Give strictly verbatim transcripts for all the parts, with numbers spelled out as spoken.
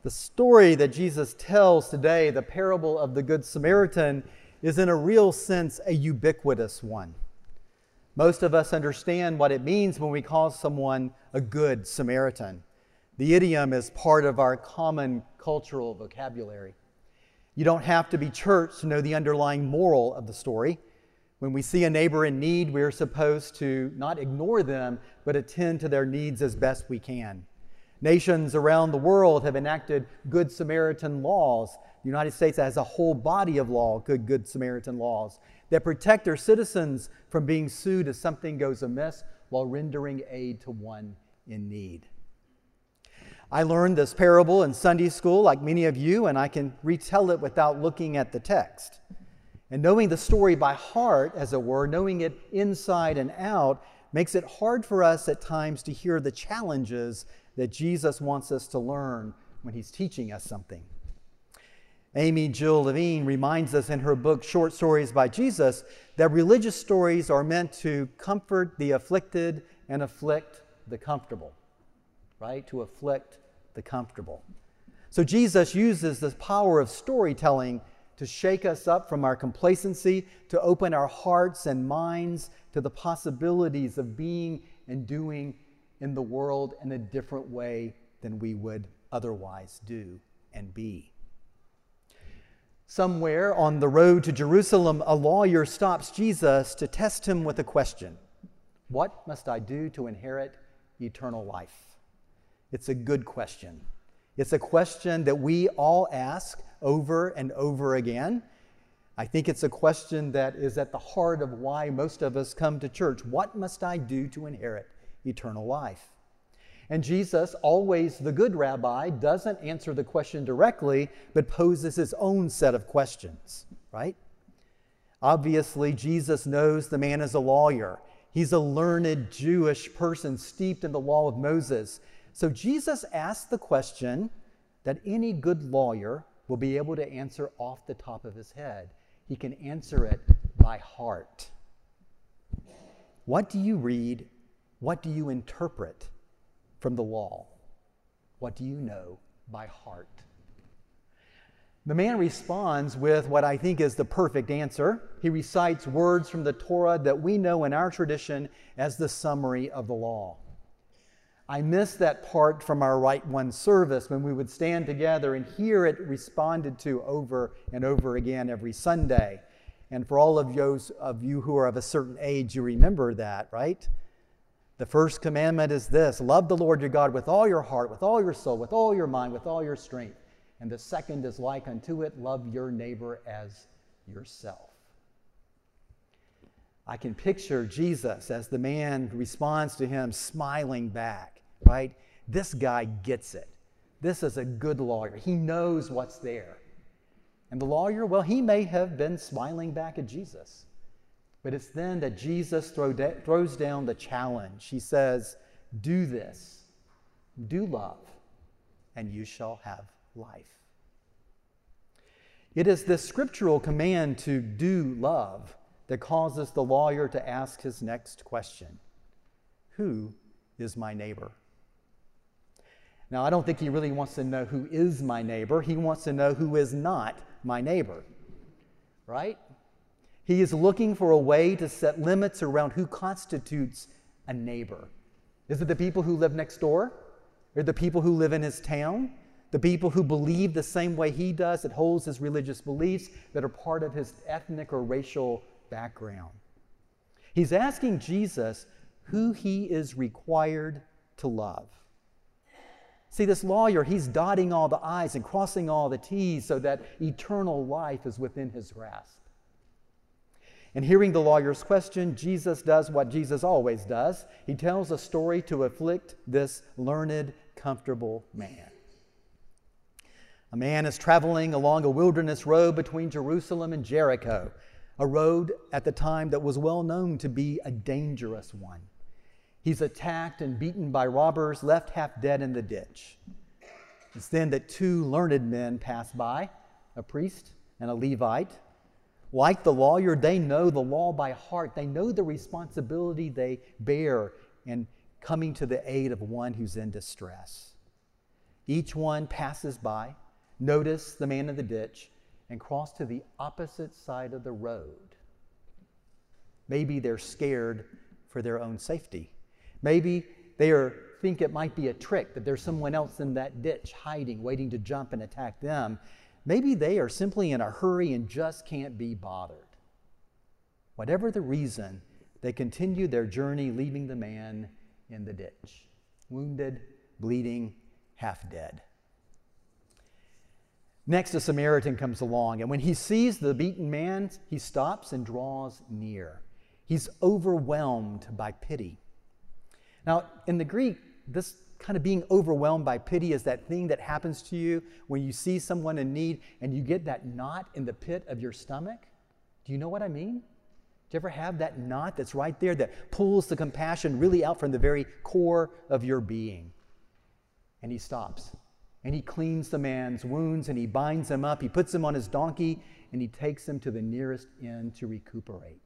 The story that Jesus tells today, the parable of the Good Samaritan, is in a real sense a ubiquitous one. Most of us understand what it means when we call someone a good Samaritan. The idiom is part of our common cultural vocabulary. You don't have to be church to know the underlying moral of the story. When we see a neighbor in need, we're supposed to not ignore them, but attend to their needs as best we can. Nations around the world have enacted Good Samaritan laws. The United States has a whole body of law, good Good Samaritan laws, that protect their citizens from being sued if something goes amiss while rendering aid to one in need. I learned this parable in Sunday school, like many of you, and I can retell it without looking at the text. And knowing the story by heart, as it were, knowing it inside and out, makes it hard for us at times to hear the challenges that Jesus wants us to learn when he's teaching us something. Amy Jill Levine reminds us in her book, Short Stories by Jesus, that religious stories are meant to comfort the afflicted and afflict the comfortable, right? To afflict the comfortable. So Jesus uses the power of storytelling to shake us up from our complacency, to open our hearts and minds to the possibilities of being and doing in the world in a different way than we would otherwise do and be. Somewhere on the road to Jerusalem, a lawyer stops Jesus to test him with a question. What must I do to inherit eternal life? It's a good question. It's a question that we all ask over and over again. I think it's a question that is at the heart of why most of us come to church. What must I do to inherit eternal life? And Jesus, always the good rabbi, doesn't answer the question directly, but poses his own set of questions, right? Obviously, Jesus knows the man is a lawyer. He's a learned Jewish person steeped in the law of Moses. So Jesus asks the question that any good lawyer will be able to answer off the top of his head. He can answer it by heart. What do you read? What do you interpret from the law? What do you know by heart? The man responds with what I think is the perfect answer. He recites words from the Torah that we know in our tradition as the summary of the law. I miss that part from our Rite One service when we would stand together and hear it responded to over and over again every Sunday. And for all of those of you who are of a certain age, you remember that, right? The first commandment is this: love the Lord your God with all your heart, with all your soul, with all your mind, with all your strength. And the second is like unto it, love your neighbor as yourself. I can picture Jesus as the man responds to him, smiling back, right? This guy gets it. This is a good lawyer. He knows what's there. And the lawyer, well, he may have been smiling back at Jesus. But it's then that Jesus throw da- throws down the challenge. He says, do this, do love, and you shall have life. It is this scriptural command to do love that causes the lawyer to ask his next question. Who is my neighbor? Now, I don't think he really wants to know who is my neighbor. He wants to know who is not my neighbor, right? He is looking for a way to set limits around who constitutes a neighbor. Is it the people who live next door? Or the people who live in his town? The people who believe the same way he does, that holds his religious beliefs, that are part of his ethnic or racial background? He's asking Jesus who he is required to love. See, this lawyer, he's dotting all the I's and crossing all the T's so that eternal life is within his grasp. And hearing the lawyer's question, Jesus does what Jesus always does. He tells a story to afflict this learned, comfortable man. A man is traveling along a wilderness road between Jerusalem and Jericho, a road at the time that was well known to be a dangerous one. He's attacked and beaten by robbers, left half dead in the ditch. It's then that two learned men pass by, a priest and a Levite. Like the lawyer, they know the law by heart. They know the responsibility they bear in coming to the aid of one who's in distress. Each one passes by, notice the man in the ditch, and cross to the opposite side of the road. Maybe they're scared for their own safety. Maybe they are, think it might be a trick, that there's someone else in that ditch hiding, waiting to jump and attack them. Maybe they are simply in a hurry and just can't be bothered. Whatever the reason, they continue their journey, leaving the man in the ditch, wounded, bleeding, half dead. Next, a Samaritan comes along, and when he sees the beaten man, he stops and draws near. He's overwhelmed by pity. Now, in the Greek, this kind of being overwhelmed by pity is that thing that happens to you when you see someone in need and you get that knot in the pit of your stomach. Do you know what I mean? Do you ever have that knot that's right there that pulls the compassion really out from the very core of your being? And he stops, and he cleans the man's wounds, and he binds him up, he puts him on his donkey, and he takes him to the nearest inn to recuperate.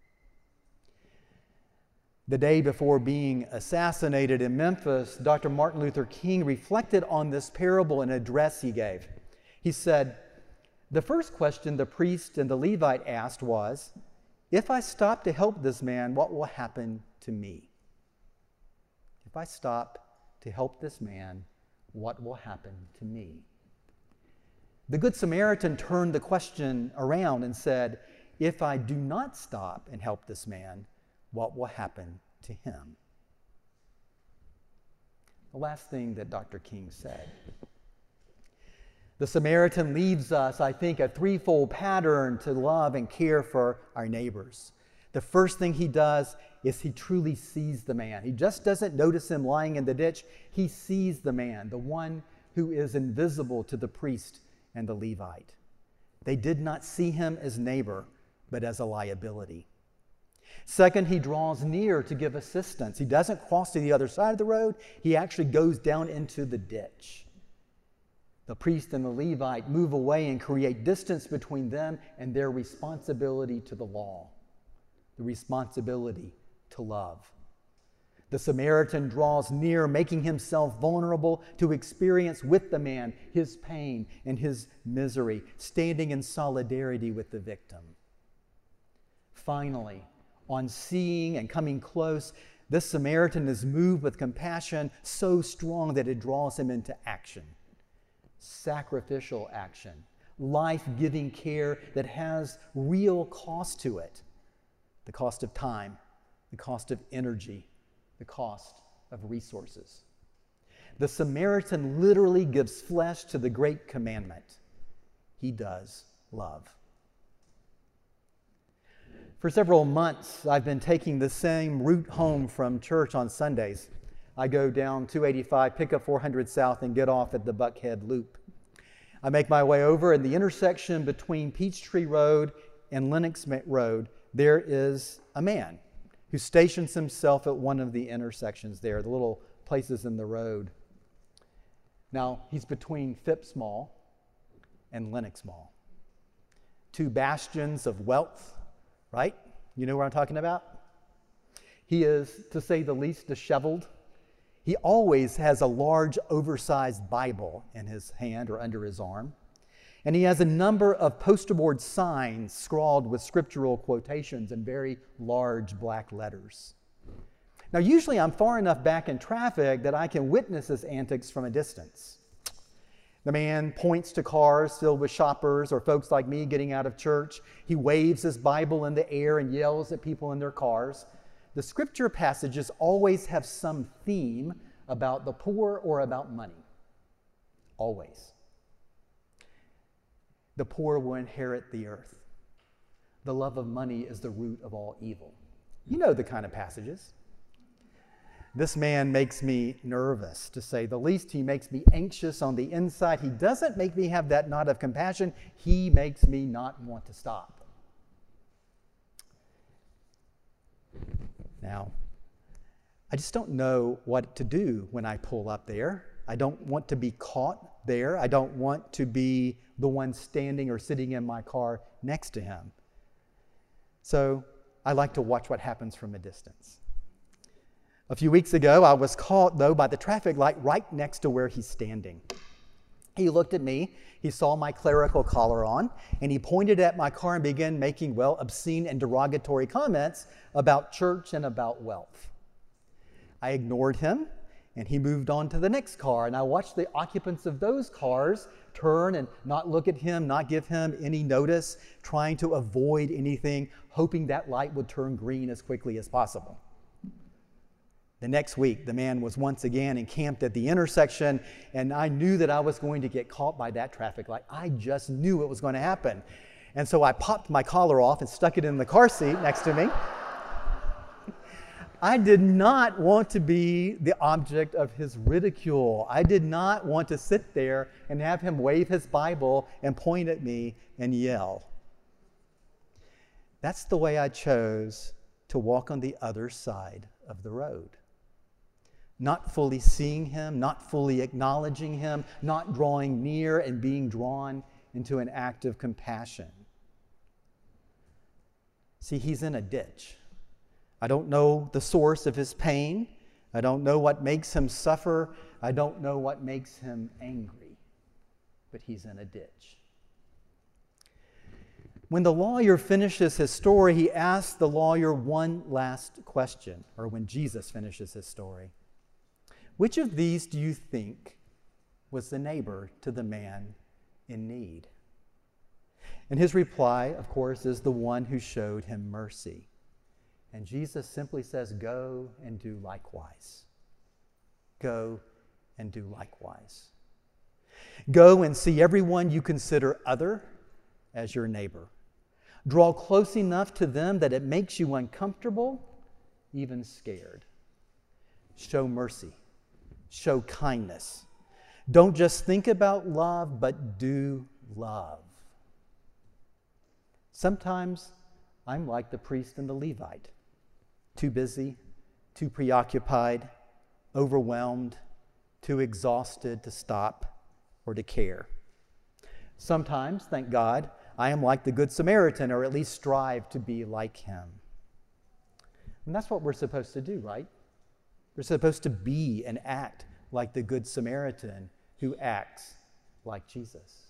The day before being assassinated in Memphis, Doctor Martin Luther King reflected on this parable in an address he gave. He said, "The first question the priest and the Levite asked was, 'If I stop to help this man, what will happen to me?' If I stop to help this man, what will happen to me?" The Good Samaritan turned the question around and said, "If I do not stop and help this man, what will happen to him?" The last thing that Doctor King said. The Samaritan leaves us, I think, a threefold pattern to love and care for our neighbors. The first thing he does is he truly sees the man. He just doesn't notice him lying in the ditch. He sees the man, the one who is invisible to the priest and the Levite. They did not see him as neighbor, but as a liability. Second, he draws near to give assistance. He doesn't cross to the other side of the road. He actually goes down into the ditch. The priest and the Levite move away and create distance between them and their responsibility to the law, the responsibility to love. The Samaritan draws near, making himself vulnerable to experience with the man his pain and his misery, standing in solidarity with the victim. Finally, on seeing and coming close, this Samaritan is moved with compassion so strong that it draws him into action. Sacrificial action, life-giving care that has real cost to it. The cost of time, the cost of energy, the cost of resources. The Samaritan literally gives flesh to the great commandment. He does love. For several months, I've been taking the same route home from church on Sundays. I go down two eighty-five, pick up four hundred South, and get off at the Buckhead Loop. I make my way over, in the intersection between Peachtree Road and Lennox Road, there is a man who stations himself at one of the intersections there, the little places in the road. Now, he's between Phipps Mall and Lennox Mall, two bastions of wealth. Right? You know what I'm talking about? He is, to say the least, disheveled. He always has a large, oversized Bible in his hand or under his arm. And he has a number of poster board signs scrawled with scriptural quotations in very large black letters. Now, usually I'm far enough back in traffic that I can witness his antics from a distance. The man points to cars filled with shoppers or folks like me getting out of church. He waves his Bible in the air and yells at people in their cars. The scripture passages always have some theme about the poor or about money. Always. The poor will inherit the earth. The love of money is the root of all evil. You know the kind of passages. This man makes me nervous, to say the least. He makes me anxious on the inside. He doesn't make me have that knot of compassion. He makes me not want to stop. Now, I just don't know what to do when I pull up there. I don't want to be caught there. I don't want to be the one standing or sitting in my car next to him. So I like to watch what happens from a distance. A few weeks ago, I was caught, though, by the traffic light right next to where he's standing. He looked at me, he saw my clerical collar on, and he pointed at my car and began making, well, obscene and derogatory comments about church and about wealth. I ignored him, and he moved on to the next car, and I watched the occupants of those cars turn and not look at him, not give him any notice, trying to avoid anything, hoping that light would turn green as quickly as possible. The next week, the man was once again encamped at the intersection, and I knew that I was going to get caught by that traffic light. I just knew it was going to happen. And so I popped my collar off and stuck it in the car seat next to me. I did not want to be the object of his ridicule. I did not want to sit there and have him wave his Bible and point at me and yell. That's the way I chose to walk on the other side of the road. Not fully seeing him, not fully acknowledging him, not drawing near and being drawn into an act of compassion. See, he's in a ditch. I don't know the source of his pain. I don't know what makes him suffer. I don't know what makes him angry. But he's in a ditch. When the lawyer finishes his story, he asks the lawyer one last question, or when Jesus finishes his story. Which of these do you think was the neighbor to the man in need? And his reply, of course, is the one who showed him mercy. And Jesus simply says, go and do likewise. Go and do likewise. Go and see everyone you consider other as your neighbor. Draw close enough to them that it makes you uncomfortable, even scared. Show mercy. Show kindness. Don't just think about love, but do love. Sometimes I'm like the priest and the Levite. Too busy, too preoccupied, overwhelmed, too exhausted to stop or to care. Sometimes, thank God, I am like the Good Samaritan, or at least strive to be like him. And that's what we're supposed to do, right? We're supposed to be and act like the Good Samaritan who acts like Jesus.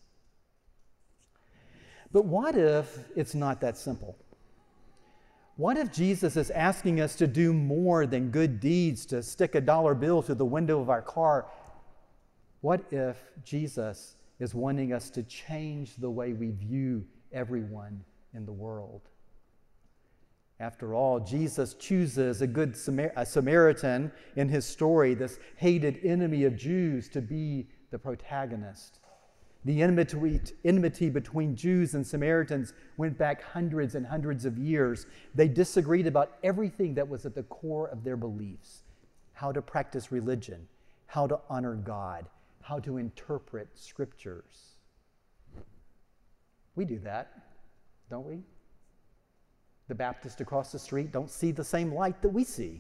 But what if it's not that simple? What if Jesus is asking us to do more than good deeds, to stick a dollar bill through the window of our car? What if Jesus is wanting us to change the way we view everyone in the world? After all, Jesus chooses a good Samar- a Samaritan in his story, this hated enemy of Jews, to be the protagonist. The enmity, enmity between Jews and Samaritans went back hundreds and hundreds of years. They disagreed about everything that was at the core of their beliefs: how to practice religion, how to honor God, how to interpret scriptures. We do that, don't we? The Baptists across the street don't see the same light that we see.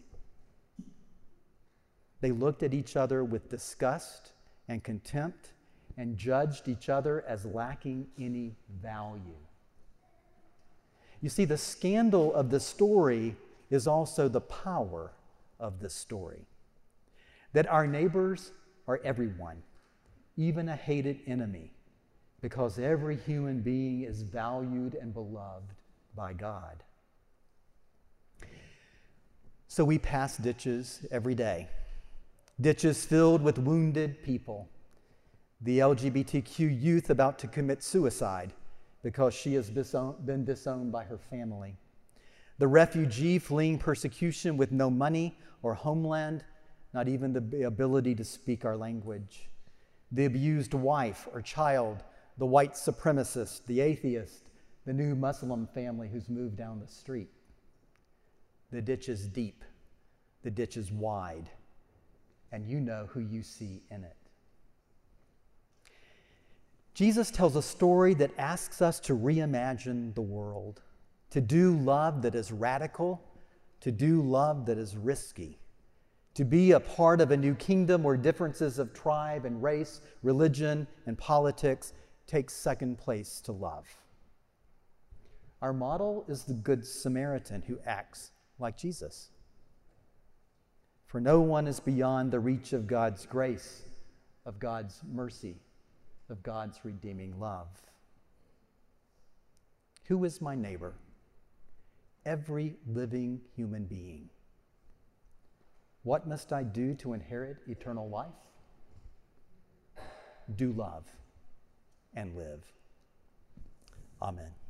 They looked at each other with disgust and contempt and judged each other as lacking any value. You see, the scandal of the story is also the power of the story. That our neighbors are everyone, even a hated enemy, because every human being is valued and beloved by God. So we pass ditches every day, ditches filled with wounded people. The L G B T Q youth about to commit suicide because she has been disowned by her family. The refugee fleeing persecution with no money or homeland, not even the ability to speak our language. The abused wife or child, the white supremacist, the atheist, the new Muslim family who's moved down the street. The ditch is deep, the ditch is wide, and you know who you see in it. Jesus tells a story that asks us to reimagine the world, to do love that is radical, to do love that is risky, to be a part of a new kingdom where differences of tribe and race, religion and politics take second place to love. Our model is the Good Samaritan who acts like Jesus. For no one is beyond the reach of God's grace, of God's mercy, of God's redeeming love. Who is my neighbor? Every living human being. What must I do to inherit eternal life? Do love and live. Amen.